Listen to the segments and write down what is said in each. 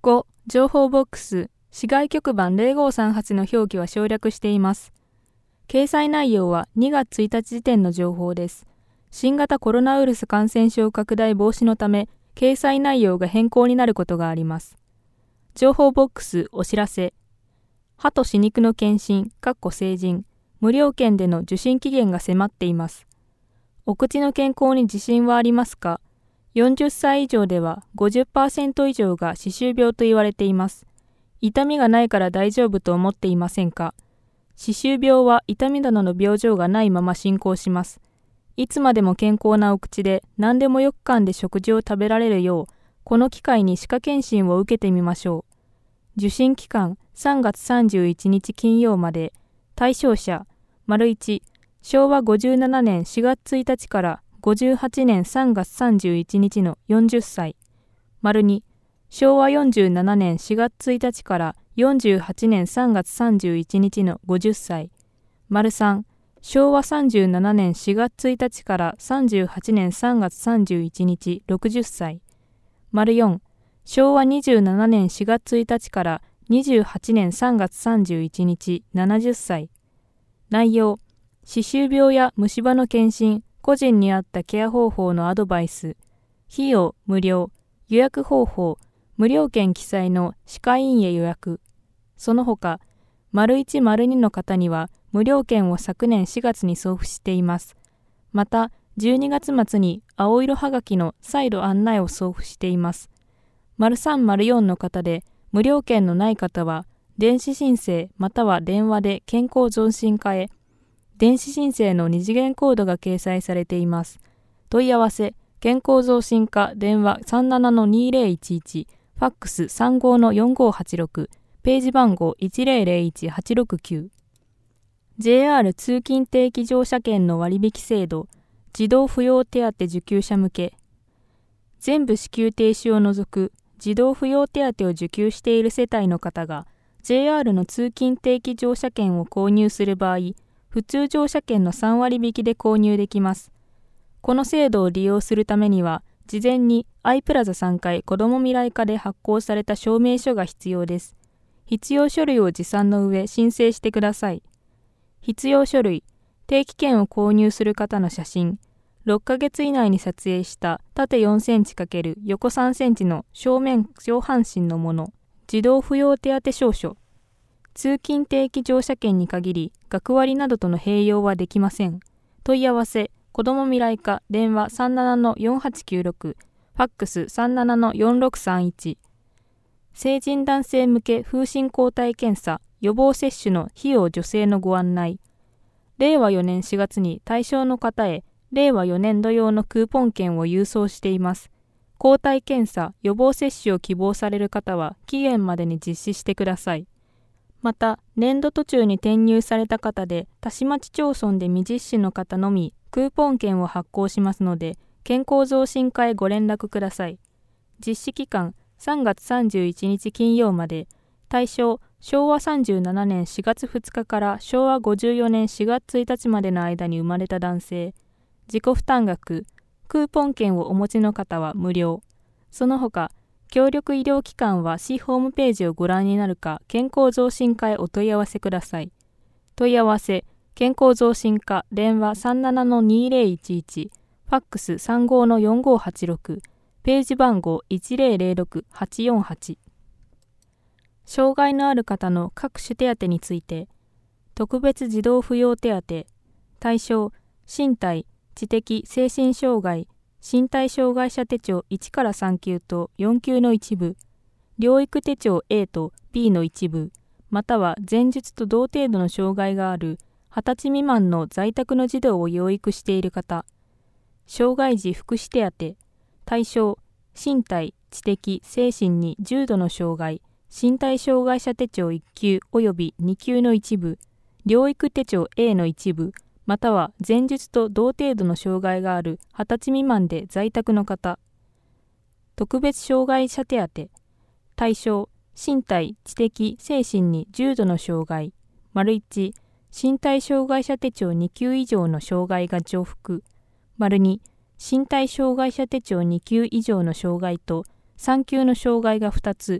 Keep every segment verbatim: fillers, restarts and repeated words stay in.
ご. 情報ボックス、市外局番ゼロごさんはちの表記は省略しています。掲載内容はにがつついたち時点の情報です。新型コロナウイルス感染症拡大防止のため、掲載内容が変更になることがあります。情報ボックスお知らせ。歯と歯肉の検診、成人、無料券での受診期限が迫っています。お口の健康に自信はありますか？よんじゅっさい以上では ごじゅっパーセント 以上が歯周病と言われています。痛みがないから大丈夫と思っていませんか？歯周病は痛みなどの病状がないまま進行します。いつまでも健康なお口で何でもよく噛んで食事を食べられるよう、この機会に歯科検診を受けてみましょう。受診期間さんがつさんじゅういちにち金曜まで。対象者 いち. しょうわごじゅうななねんしがつついたちからごじゅうはちねんさんがつさんじゅういちにちのよんじゅっさい。に. しょうわよんじゅうななねんしがつついたちからよんじゅうはちねんさんがつさんじゅういちにちのごじゅっさい。さん. しょうわさんじゅうななねんしがつついたちからさんじゅうはちねんさんがつさんじゅういちにちろくじゅっさい。よん. しょうわにじゅうななねんしがつついたちからにじゅうはちねんさんがつさんじゅういちにちななじゅっさい。内容、歯周病や虫歯の検診、個人に合ったケア方法のアドバイス、費用無料、予約方法、無料券記載の歯科医院へ予約。その他、いち、にの方には無料券を昨年しがつに送付しています。また、じゅうにがつまつに青色はがきの再度案内を送付しています。さん、よんの方で無料券のない方は、電子申請または電話で健康増進課へ。電子申請の二次元コードが掲載されています。問い合わせ、健康増進課電話 さんななのにぜろいちいち、ファックス さんごのよんごはちろく、ページ番号 いちぜろぜろいちはちろくきゅう。ジェイアール 通勤定期乗車券の割引制度、児童扶養手当受給者向け。全部支給停止を除く児童扶養手当を受給している世帯の方が、ジェイアール の通勤定期乗車券を購入する場合、普通乗車券のさんわり引きで購入できます。この制度を利用するためには、事前に I プラザさんかい子ども未来課で発行された証明書が必要です。必要書類を持参の上申請してください。必要書類、定期券を購入する方の写真、ろっかげつ以内に撮影した縦よんセンチ×横さんセンチの正面上半身のもの、児童扶養手当証書。通勤定期乗車券に限り、学割などとの併用はできません。問い合わせ、子ども未来課電話 さんななのよんはちきゅうろく、ファックス さんななのよんろくさんいち。成人男性向け風疹抗体検査、予防接種の費用助成のご案内。れいわよねんしがつに対象の方へ、れいわよねんど用のクーポン券を郵送しています。抗体検査、予防接種を希望される方は期限までに実施してください。また、年度途中に転入された方で、多子町町村で未実施の方のみ、クーポン券を発行しますので、健康増進課へご連絡ください。実施期間、さんがつさんじゅういちにち金曜まで。対象、しょうわさんじゅうななねんしがつふつかからしょうわごじゅうよねんしがつついたちまでの間に生まれた男性。自己負担額、クーポン券をお持ちの方は無料。その他、協力医療機関は市ホームページをご覧になるか、健康増進課へお問い合わせください。問い合わせ、健康増進課電話 さんななのにぜろいちいち、ファックス さんごのよんごはちろく、ページ番号 いちぜろぜろろくはちよんはち。障害のある方の各種手当について、特別児童扶養手当、対象、身体、知的、精神障害、身体障害者手帳いちからさんきゅうとよんきゅうの一部、療育手帳 A と B の一部、または前述と同程度の障害があるはたち未満の在宅の児童を養育している方、障害児福祉手当、対象、身体、知的、精神に重度の障害、身体障害者手帳いっきゅうおよびにきゅうの一部、療育手帳 A の一部、または前述と同程度の障害があるはたち未満で在宅の方。特別障害者手当。対象、身体、知的、精神に重度の障害。いち、身体障害者手帳にきゅう以上の障害が重複。に、身体障害者手帳にきゅう以上の障害とさんきゅうの障害がふたつ、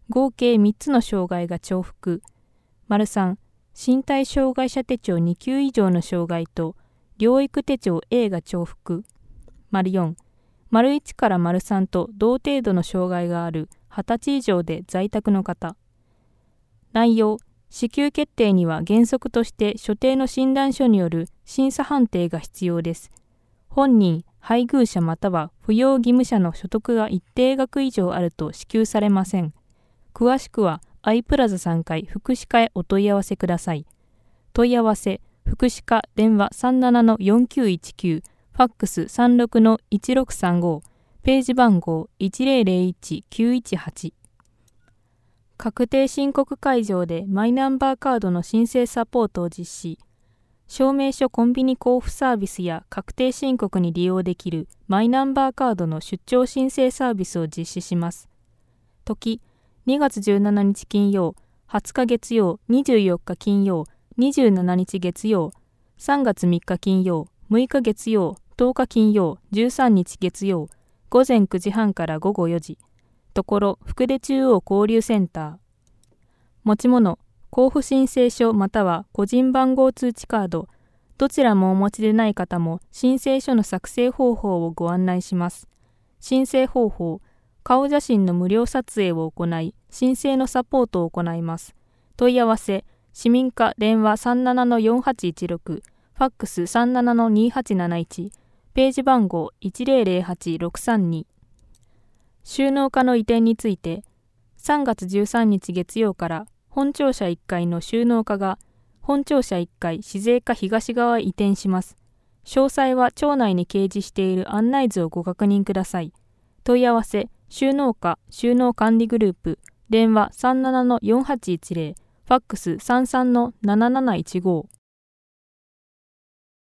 合計みっつの障害が重複。丸さん、身体障害者手帳に級以上の障害と療育手帳 A が重複。丸よん、丸いちから丸さんと同程度の障害があるはたち以上で在宅の方。内容、支給決定には原則として所定の診断書による審査判定が必要です。本人、配偶者または扶養義務者の所得が一定額以上あると支給されません。詳しくはアイプラザさんかい福祉課へお問い合わせください。問い合わせ、福祉課電話 さんななのよんきゅういちきゅう、ファックス さんろくのいちろくさんご、ページ番号 いちぜろぜろいちきゅういちはち。確定申告会場でマイナンバーカードの申請サポートを実施。証明書コンビニ交付サービスや確定申告に利用できるマイナンバーカードの出張申請サービスを実施します。時、にがつじゅうしちにち金曜、はつか月曜、にじゅうよっか金曜、にじゅうしちにち月曜、さんがつみっか金曜、むいか月曜、とおか金曜、じゅうさんにち月曜、ごぜんくじはんからごごよじ。ところ、福出中央交流センター。持ち物、交付申請書または個人番号通知カード、どちらもお持ちでない方も申請書の作成方法をご案内します。申請方法、顔写真の無料撮影を行い、申請のサポートを行います。問い合わせ、市民課電話 さんななのよんはちいちろく、ファックス さんななのにはちなないち、ページ番号 いちぜろぜろはちろくさんに。収納課の移転について、さんがつじゅうさんにち月曜から本庁舎いっかいの収納課が本庁舎いっかい市税課東側へ移転します。詳細は庁内に掲示している案内図をご確認ください。問い合わせ、収納課収納管理グループ、電話 さんななのよんはちいちぜろ、ファックス さんさんのなななないちご。